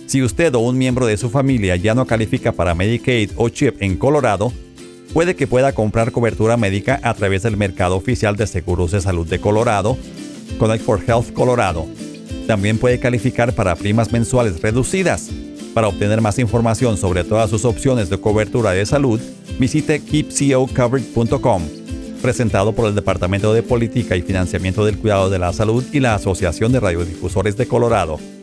Si usted o un miembro de su familia ya no califica para Medicaid o CHIP en Colorado, puede que pueda comprar cobertura médica a través del mercado oficial de seguros de salud de Colorado, Connect for Health Colorado. También puede calificar para primas mensuales reducidas. Para obtener más información sobre todas sus opciones de cobertura de salud, visite keepcocovered.com, presentado por el Departamento de Política y Financiamiento del Cuidado de la Salud y la Asociación de Radiodifusores de Colorado.